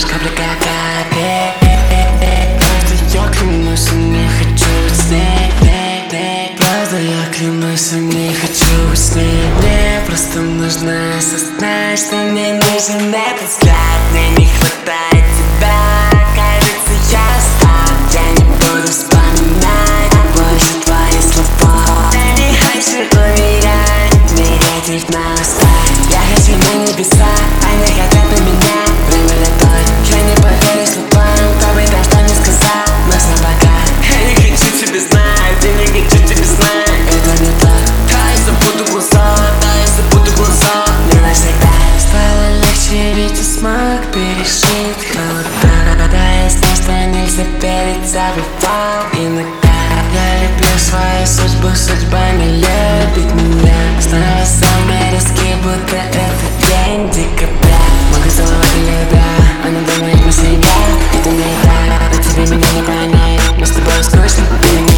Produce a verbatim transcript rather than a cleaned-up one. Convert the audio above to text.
капля как капель. Правда, я клянусь, не хочу быть с ней. Правда, я клянусь, не хочу быть с ней. Мне просто нужно осознать, что мне нужен этот взгляд. Мне не хватает тебя, кажется, я устал. Я не буду вспоминать больше твои слова. Я не хочу умирать, негатив на уста. Я хочу на небеса, они хотят на меня. Время летает, я не поверю словам, кто бы там что не сказал. Нужно пока. Я не хочу тебя знать, я не хочу тебя знать. Это не так. Да, я забуду глаза, да, я забуду глаза. Не навсегда. Стало легче, ведь я смог пережить холода. Да, я знал, что нельзя верить, забывал иногда. Я люблю свою судьбу, судьба не любит меня. Снова самые риски, будто это день декабря. Могу целовать иногда, она думает, мы семья. Это не так, но тебе меня не понять. Мы с тобой скучно, ты